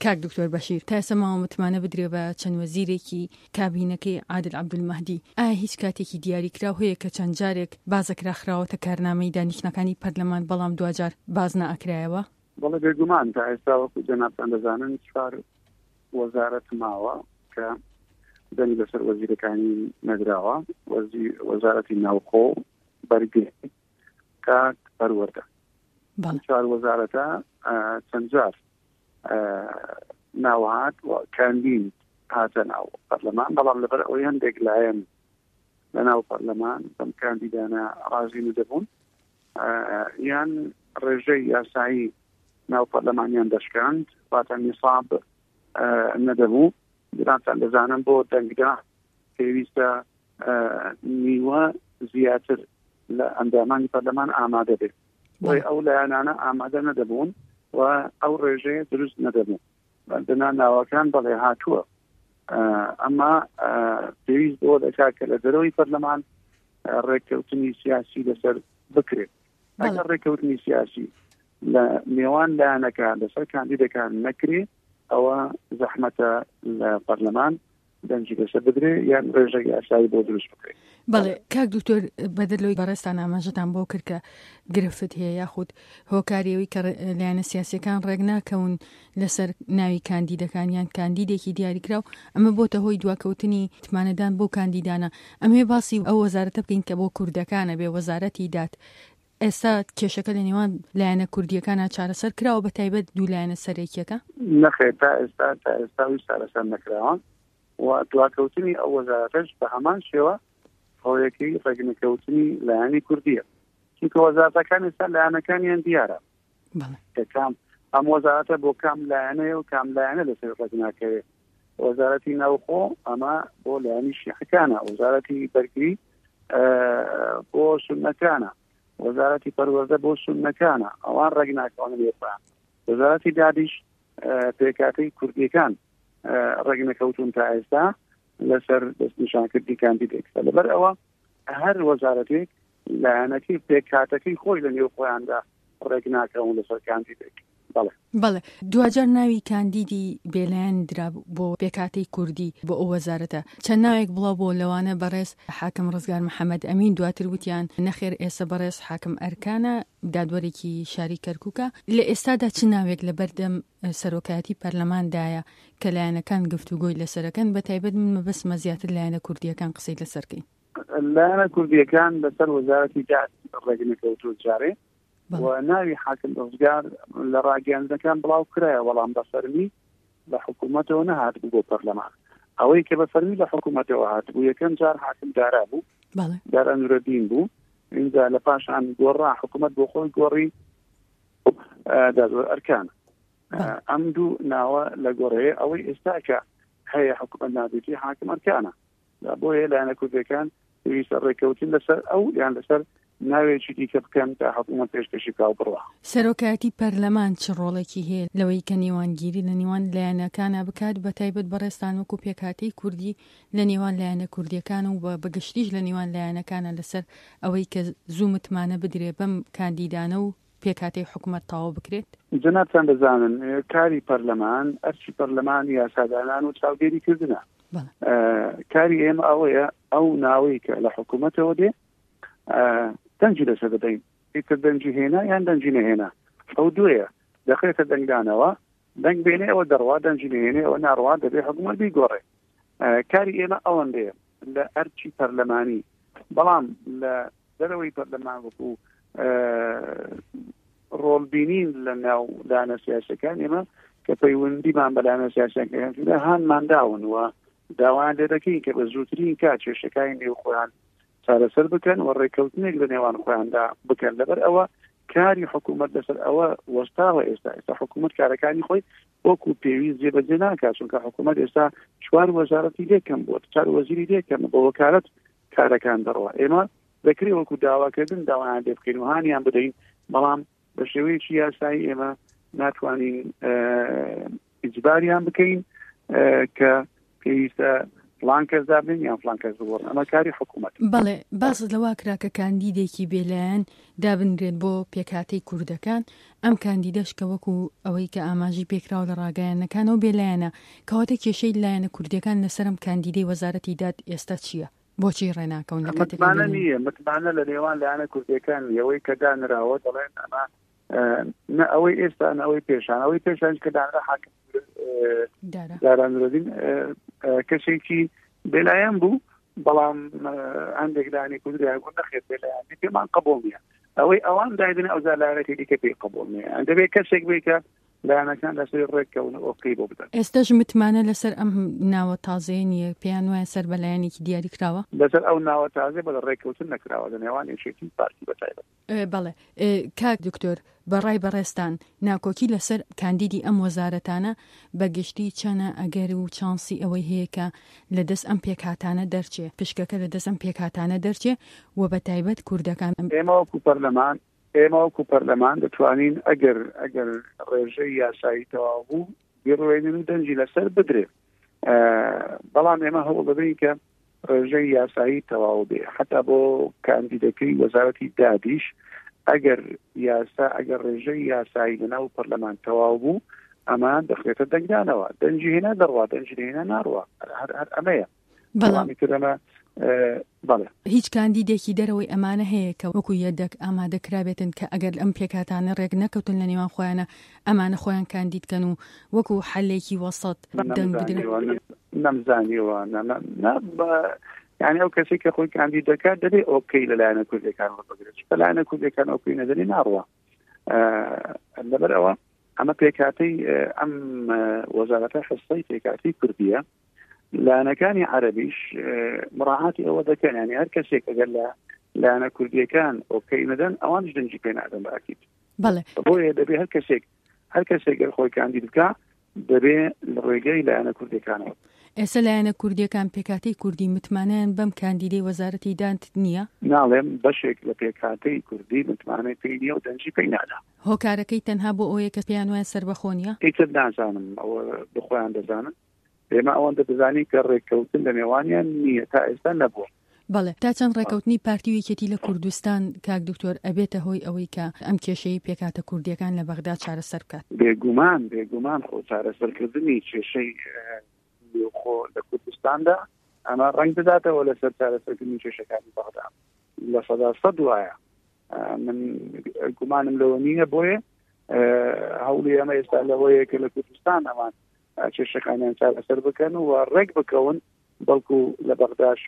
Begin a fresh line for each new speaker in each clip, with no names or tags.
کاک دکتۆر بەشیر تا ئێستا ماوە متمانە بدرێ بە چەند وەزیرێکی کابینەکەی عادل عەبدولمەهدی ئایا هیچ کاتێکی دیاریکراو هەیە کە چەند جارێک بازەکرا خراوەتە کارنامەی دانیشتنەکانی پەرلەمان بەڵام دوجار باز نەئەکرایەوە؟
بەڵێ بێگومان تا ئێستا وەکو جەنابتان دەزانن 4 وەزارەت ماوە کە دەنی لەسەر وەزیرەکانی نەدراوە. وەزارەتی ناوخۆ بەرگری کاک پەروەردە. 4 وەزارەتە چەند جار ناوهات کاندین هاتە ناو پەرلەمان، بەڵام لەبەر ئەوەی هەندێک لایەن لە ناو پەرلەمان بەم کاندیدانە ڕازی نەدەبوون یان ڕێژەی یاسایی ناو پەرلەمانیان دەشکاند واتە نیساب نەدەبوو. گرانتان دەزانم بۆ دەنگدا پێویستە نیوە زیاتر لە ئەندامانی پەرلەمان ئامادە بێت. بۆی ئەو لایەنانە ئامادە نەدەبوون و ئەو ڕێژەیە دروست نەدەبوو. بەندنا ناوەکان بەڵێ هاتووە، ئەمما پێویست بۆ دەکات کە لە دەرەوەی پەرلەمان ڕێککەوتنی سیاسی لەسەر بکرێت. ئەگەر ڕێککەوتنی سیاسی لە نێوان لایەنەکان لەسەر کاندیدەکان نەکرێت ئەوە زەحمەتە لە پەرلەمان دەنجی لەسەر بدرێ یان ڕێژەی یاسایی بۆ دروست بکرێت.
بەڵێ کاک دکتۆر بەدەلەوەی بەڕێستان ئاماژەتان بۆ کرد کە گرفت هەیە یاخود هۆکاریەوەی کە لایەنە سیاسیەکان ڕێک ناکەون لەسەر ناوی کاندیدەکان یان کاندیدێکی دیاریکراو، ئەمە بۆتە هۆی دواکەوتنی تمانەدان بۆ کاندیدانە. ئەمێ باسی ئەو وەزارەتە بکەین کە بۆ کوردەکانە بێ وەزارەتی دات. ئێستا کێشەکە لە نێوان لایەنە کوردیەکانە چارەسەر کراوە بە تایبەت دوو لایەنە سەرێکیەکە؟
نەخێر تا ئێستاوی چارەسەر نەکراوە و دواکەوتنی ئەو وەزارەتەش بە هەمان شێوە هۆیەکەی ڕێگنەکەوتنی لایەنی کوردیە، چونکە وەزارەتەکان ئێستا لایەنەکانیان دیارە کام ئەم وەزارەتە بۆ کام لایەنەیە و کام لایەنە لەسەر ڕێگناکەوێت. وەزارەتی ناوخۆ ئەمە بۆ لایەنی شیعەکانە، وەزارەتی بەرگری بۆ سوننەکانە، وەزارەتی پەروەردە بۆ سوننەکانە، ئەوان ڕێگناکەون لێپان. وەزارەتی دادیش پێکاتەی کوردیەکان ڕێگنەکەوتون تا ئێستا لەسەر دەستنیشانکردی کاندیدێک. لەبەر ئەوە هەر وەزارەتێک لایەنەکەی پێکاتەکەی خۆی لە نێو خۆیاندا ڕێگناکەون لەسەر کاندیدێک.
بەڵێ دوجار ناوی کاندیدی بێلایەن درا بۆ پێکاتەی کوردی بۆ ئەو وەزارەتە. چەند ناوێک بڵاو بۆ لەوانە بەڕێز حاکم ڕزگار محەممەد ئەمین، دواتر وتیان نەخێر ئێستا بەڕێز حاکم ئەرکانە دادوەرێکی شاری کەرکووکە. لە ئێستادا چ ناوێک لە بەردەم سەرۆکایەتی پەرلەماندایە کە لایەنەکان گفتوگۆی لەسەرەکەن بە تایبەت من مەبەستمە زیاتر لایەنە کوردیەکان قسەی لەسەرکەین.
لایەنە کوردیەکان لەسەر وەزارەتی داد ڕێگنەکەوتوو جارێ و ناوی حاکم ڕزگار لە ڕاگەیاندنەکان بڵاو کرایە، بەڵام بە فەرمی لە حکوومەتەوە نەهاتبوو بۆ پەرلەمان. ئەوەی کە بە فەرمی لە حکوومەتەوە هاتبوو یەکەم جار حاکم دارا بوو، دارا نورەدین بوو. اینجا لە پاشان گۆڕا حکوومەت بۆ خۆی گۆڕی دادوەر ئەرکان. ئەم دوو ناوە لە گۆڕەیە ئەوەی ئێستا کە هەیە حکوومەت نادوێتی حاکم ئەرکانە. بۆیە لایەنە کوردیەکان پێویستە ڕێککەوتن لەسەر ئەو یان لەسەر ناوێکی دیکە بکەن تا حکوومەت پێشکەشی کاو بڕوا.
سەرۆکایەتی پەرلەمان چ ڕۆڵێکی هەیە لەوەی کە نێوانگیری لە نێوان لایەنەکانە بکات بە تایبەت بەڕێستان وەکو پێکاتەی کوردی لە نێوان لایەنە کوردیەکان و بەگشتیش لە نێوان لایەنەکانە لەسەر ئەوەی کە زوو متمانە بدرێ بەم کاندیدانە و پێکاتەی حکوومەت تاوا بکرێت؟
جەنابتان دەزانن کاری پەرلەمان ئەرچی پەرلەمان یاسادانان و چاودێریکردنە. کاری ئێمە ئەوەیە ئەو ناوەی کە لە حکوومەتەوە دێ دەنجی لەسەر بدەین، ئیتر دەنجی هێنا یان دەنجی نەهێنا، ئەو دوێە دەخێتە دەنگدانەوە، دەنگ بێنێ ئەوە دەڕوا، دەنجی نهێنێ ئەوە ناڕوا، دەبێ حکوومەت بیگۆڕێ. کاری ئێمە ئەوەندەیە لە ئەرچی پەرلەمانی. بەڵام لە دەرەوەی پەرلەمان وەکو ڕۆڵبینین لە ناو لایەنە سیاسیەکان ئێمە کە پەیوەندیمان بە لایەنە سیاسیەکان هانمان داون و داوایان لێ دەکەین کە بە زووترین کات کێشەکانی نێو خۆیان چارەسەر بکەن و ڕێککەوتنێک لە نێوان خۆیاندا بکەن. لەبەر ئەوە کاری حکوومەت لەسەر ئەوە وەستاوە. ئێستا حکوومەت کارەکانی خۆی وەکو پێویست جێبەجێ ناکات، چونکە حکوومەت ئێستا 4 وەزارەتی لێکەم بووە، 4 وەزیری لێکەم بۆ وەکالەت کارەکان دەڕوا. ئێمە دەکرێت وەکو داواکردن داوایان لێ بکەین و هانیان بدەین، بەڵام بە شێوەیەکی یاسایی ئێمە ناتوانین ئیجباریان بکەین کە پێویستە فلان کەس دابنین یان فلان کەس بگۆڕن ئەمە کاری حکوومەت.
بەڵێ باس لەوا کرا کە کاندیدێکی بێلایەن دابنرێت بۆ پێکهاتەی کوردەکان ئەم کاندیدەش کە وەکو ئەوەی کە ئاماژی پێکراوە لە ڕاگەیانەکانەوە بێلایەنە کەواتە کێشەی لایەنە کوردەکان لەسەرم کاندیدەی وەزارەتی داد ئێستا چییە؟ بۆچی ڕێناکەون لە
متمانە نییە متمانە لە نێوان لایەنە کوردەکان ئەوەی کە دانراوە دەڵێن ئەمە نە ئەوەی ئێستا ئەوەی پێشان ئەوەی پێشان کە دانرا حاکم دارانرۆدین کەسێکی بێلایەن بوو بەڵام هەندێک لایەنی کوردی گوت نەخێت بێلایەنی پێمان قبوڵ نییە ئەوەی ئەوان دایدن ئەو لایەنێکی دیکە پێی قبوڵ نییە دەبێت کەسێک بێت کە لایەنەکان لەسەر ڕێککەون ئۆکەی بۆ بدەن.
ئێستاش متمانە لەسەر ئەم ناوە تازەیە نییە پێیان وایە سەر بەلایەنێکی دیاری کراوە
لەسەر ئەو ناوە تازە بە ڕێککەوتن نەکراوە لە نێوان یەکێتی پارتی بەتایبەت.
بەڵێ کاک دکتۆر بەڕای بەڕێستان ناکۆکی لەسەر کاندیدی ئەم وەزارەتانە بەگشتی چەنە ئەگەر و چانسی ئەوەی هەیە کە لەدەست ئەم پێکهاتانە دەرچێ پشکەکە لەدەست ئەم پێکهاتانە دەرچێ و بەتایبەت کوردەکان
ئێمە وەکو پەرلەمان دەتوانین ئەگەر ڕێژەی یاسایی تەواو بوو بیڕوێنن و دەنجی لەسەر بدرێت بەڵام ئێمە هەوڵ دەبین کە ڕێژەی یاسایی تەواو بێ حتا بۆ کاندیدەکەی وەزارەتی دادیش ئەگەر ڕێژەی یاسایی لەناو پەرلەمان تەواو بوو ئەمە دەخرێتە دەنگدانەوە دەنجی هێنا دەڕوا دەنجی هێنا ناڕوا هەر ئەمەیە بەڵامی ترەمە بەڵێ
هیچ کاندیدێکی دەرەوەی ئەمانە هەیە کە وەکو یەدەک ئامادەکرابێتن کە ئەگەر ئەم پێکاتانە ڕێک نەکەوتن لە نێوان خۆیانە ئەمانە خۆیان کاندیدکەن و وەکو حەلێکی وەسەط دەنگ بدرێن
نەمزانیوە یعنی ئەو کەسی کە خۆی کاندیدەکات دەبێت ئۆکەی لەلایەنە کوردەکان ڕبگرێت لەلایەنە کوردەکان ئۆکەی نەدەنی ناڕوە لەبەرەوە ئەمە پێکاتەی ئەم وەزارەتە حستەی پێکاتی کوردیە لایەنەکانی عەرەبیش مراعاتی ئەوە دەکەن ینی هەر کەسێک ئەگەر لە لایەنە کوردیەکان ئۆکەی نەدەن ئەوانش دەنجی پێ نادەن بەئاکید بۆیە دەبێت هەر کەسێک گەر خۆی کاندید بکە دەبێت لە ڕێگەی لایەنە کوردیەکانەوە.
ئێستا لایەنە کوردیەکان پێکاتەی کوردی متمانەیان بەم کاندیدەی وەزارەتی داد نییە؟
ناڵێم بەشێک لە پێکاتەی کوردی متمانەی پێی نییە و دەنجی پێی نادا.
هۆکارەکەی تەنها بۆ ئەوەیە کە پێیان وایە سەربەخۆ نییە؟
ئیتر نازانم ئەوە بخۆیان دەزانن ئێمە ئەوەندە دەزانی کە ڕێککەوتن لە نێوانیان نییە تا ئێستا نەبووە.
بەڵێ تا چەند ڕێکەوتنی پارتی و یەکێتی لە کوردستان کاک دکتۆر ئەبێتە هۆی ئەوەی کە ئەم کێشەی پێکاتە کوردیەکان لە بەغدا چارەسەر بکات؟
بێگومان خۆ چارەسەرکردنی کێشەی خۆ لە کوردستاندا ئەمە ڕنگ بداتەوە لەسەر چارەسەرکردنی کێشەکانی بەغدا لە سەد وایە من گومانم لەوە نییە بۆیە هەوڵی ئەمە ئێستا لەوەیە کە لە کوردستان ئەمان کێشەکانیان چارەسەر بکەن و ڕێک بکەون بەڵکو لە بەغداش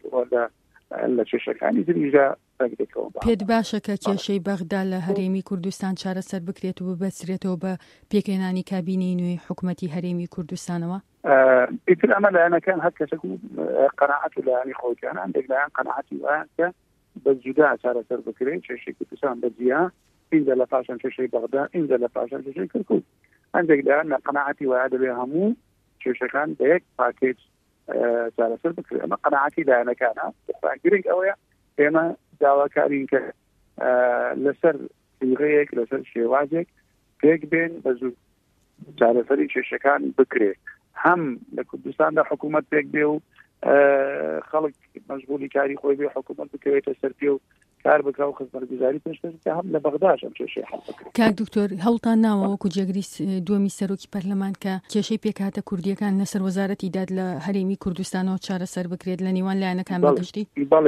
لە کێشەکانی دریژە ڕێک دەکەون.
پێت باشە کە کێشەی بەغدا لە هەرێمی کوردستان چارەسەر بکرێت و ببەسترێتەوە بە پێکهێنانی کابینەی نوێی حکوومەتی هەرێمی کوردستانەوە؟
ئیتر ئەمە لایەنەکان هەر کەسێک قەناعەت و لایەنی خۆیان هەندێک لایەن قەناعەتی وایە کە بە جودا چارەسەر بکرێت کێشەی کوردستان بەجیا اینجا لە پاشان کێشەی بەغدا اینجا لە پاشان کێشەی کەرکووک هەندێک لایەن قەناعەتی وایە دەبێت هەموو کێشەکان بە یەک پاکێج چارەسەر بکرێت ئەمە قەناعەتی لایەنەکانە گرنگ ئەوەیە ئێمە داواکارین کە لەسەر سیغەیەک لەسەر شێوازێک پێک بێن بە زوو چارەسەری کێشەکان بکرێت هەم لە کوردستاندا حکوومەت پێک بێ و خەڵک مەشغولی کاری خۆی بێ حکوومەت بکەوێتە سەر پێ و کار بکە و خزمەتگوزاری پێشکەش هەم لە بەغداش ئەم کێشەی حەڵ بکرێت.
کاک دکتۆر هەوڵتان ناوە وەکو جێگری دووەمی سەرۆکی پەرلەمان کە کێشەی پێکهاتە کوردیەکان لەسەر وەزارەتی داد لە هەرێمی کوردستانەوە چارەسەر بکرێت لە نێوان لایەنەکان بەگشتی؟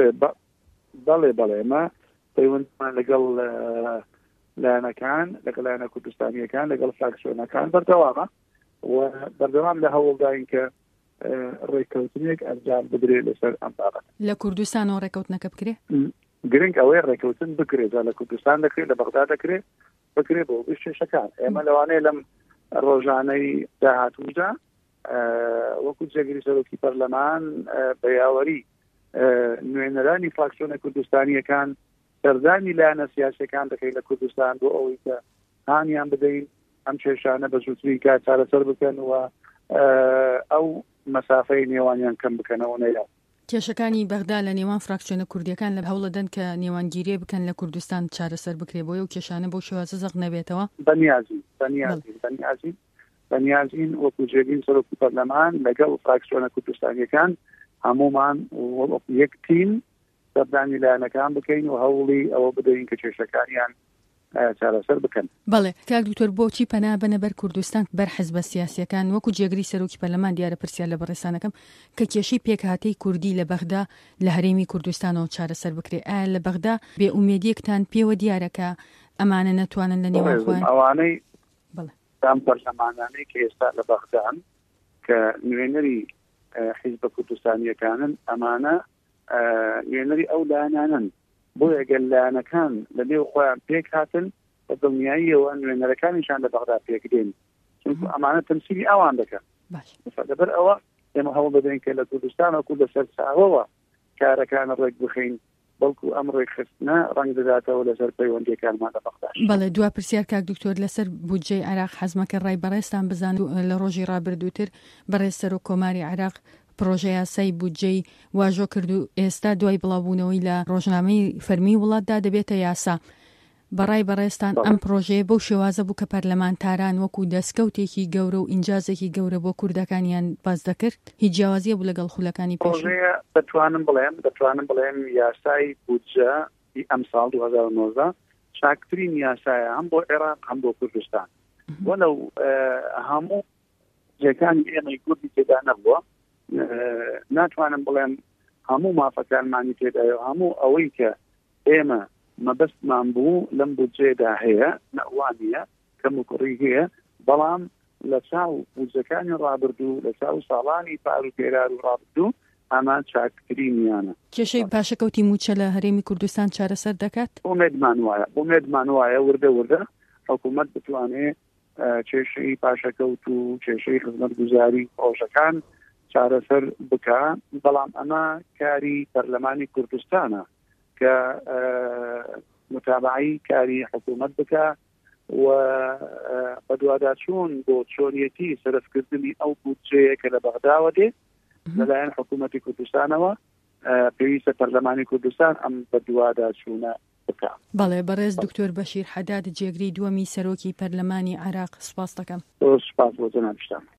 بەڵێ ئێمە پەیوەندمان لەگەڵ لایەنەکان لەگەڵ لایەنە کوردستانیەکان لەگەڵ فراکسیۆنەکان بەردەوامە و بەردەوام لە هەوڵداین کە ڕێککەوتنێک ئەنجام بدرێت لەسەر ئەم بابەت.
لە کوردستانەوە ڕێککەوتنەکە بکرێت؟
گرنگ ئەوەیە ڕێککەوتن بکرێت لە کوردستان دەکرێت لە بەغدا دەکرێت بکرێت بۆ کێشەکان ئێمە لەوانەیە لەم ڕۆژانەی داهاتوودا وەکو جێگری سەرۆکی پەرلەمان بە یاوەری نوێنەرانی فراکسیۆنە کوردستانیەکان سەردانی لایەنە سیاسیەکان دەکەین لە کوردستان بۆ ئەوەی کە هانیان بدەین ئەم کێشانە بە زووتری کار چارەسەر بکەن و ئەو مەسافەی نێوانیان کەم بکەنەوە نەیە.
کێشەکانی بەغدا لە نێوان فراکسیۆنە کوردیەکان لە هەوڵەدەن کە نێوانگیریە بکەن لە کوردستان چارەسەر بکرێ بۆیە و کێشانە بۆ شێوازە زەق نەبێتەوە؟ بەنیازین وەکو جێگین سەرۆکی پەرلەمان لەگەڵ فراکسیۆنە کوردستانیەکان
هەمومان یەک تیم سەردانی لایەنەکان بکەین و هەوڵی ئەوە بدەین کە کێشەکانیان چارەسەر بکەن.
بەڵێ کاک دکتۆر بۆچی پەنا بنە بەر کوردستان بەر حیزبە سیاسیەکان وەکو جێگری سەرۆکی پەرلەمان دیارە پرسیار لە بەڕێستانەکەم کە کێشەی پێکهاتەی کوردی لە بەغدا لە هەرێمی کوردستانەوە چارەسەر بکرێ ئایا لە بەغدا بێئومێدیەکتان پێوە دیارەکە ئەمانە نەتوانن لە نێوان خۆیان
ئەوانەی تام پەرلەمانانەی کە ئێستا لە بەغدان کە نوێنەری حیزبە کوردستانیەکانن ئەمانە نوێنەری ئەو لایەنانن بۆ ئەگەر لایەنەکان لە نێو خۆیان پێک هاتن بە دڵنیاییەوە نوێنەرەکانیشان لە بەغدا پێک دێن چونکە ئەمانە تەمسیلی ئەوان دەکەن لەبەر ئەوە ئێمە هەوڵ بدەین کە لە کوردستانەوە لەسەر چاوەوە کارەکانە ڕێک بخەین بەڵکو ئەم ڕێکخستنە ڕەنگ دەداتەوە لەسەر پەیوەندیەکانمان لە بەغداش.
بەڵێ دوا پرسیار کاک دکتۆر لەسەر بودجەی عێراق حەزمەکە ڕای بەڕێستان بزان لە ڕۆژی ڕابردووتر بەڕێز سەرۆک کۆماری عێراق پرۆژە یاسای بودجەی واژۆ کرد و ئێستا دوای بڵاوبوونەوەی لە ڕۆژنامەی فەرمی وڵاتدا دەبێتە یاسا. بەڕای بەڕێستان ئەم پرۆژەیە بەو شێوازە بوو کە پەرلەمانتاران وەکو دەستکەوتێکی گەورە و ئینجازێکی گەورە بۆ کوردەکانیان باز دەکرد هیچ جیاوازیە بوو لەگەڵ خولەکانی پێشوو.
دەتوانم بڵێم یاسای بودجە ئەم ساڵ 2019 چاکترین یاسایە هەم بۆ عێراق هەم بۆ کوردستان وەلەو هەموو جێگانی ئێمەی کوردی تێدا نەبووە ناتوانم بڵێم هەموو مافەکانمانی تێدایە هەموو ئەوەی کە ئێمە مەبەستمان بوو لەم بودجێدا هەیە نەوانیە کەم و کوڕی هەیە بەڵام لە چاو بودجەکانی ڕابردوو لە چاو ساڵانی پار و پێرار و ڕابردوو ئەمان چاکترینیانە.
کێشەی پاشەکەوتی موچە لە هەرێمی کوردستان چارەسەر دەکات؟
ئومێدمان وایە وردە حکوومەت بتوانێت کێشەی پاشەکەوت و کێشەی خزمەتگوزاری خۆشەکان چارەسەر بکە بەڵام ئەمە کاری پەرلەمانی کوردستانە کە متابعی کاری حکوومەت بکە و بەدواداچوون بۆ چۆنیەتی سەرفکردنی ئەو بودجەیە کە لە بەغداوە دێت لەلایەن حکوومەتی کوردستانەوە پێویستە پەرلەمانی کوردستان ئەم بەدواداچوونە بکە.
بەڵێ بەڕێز دکتۆر بەشیر حەداد جێگری دووەمی سەرۆکی پەرلەمانی عێراق سپاس دەکەم.
سپاس بۆ جەناب شتام.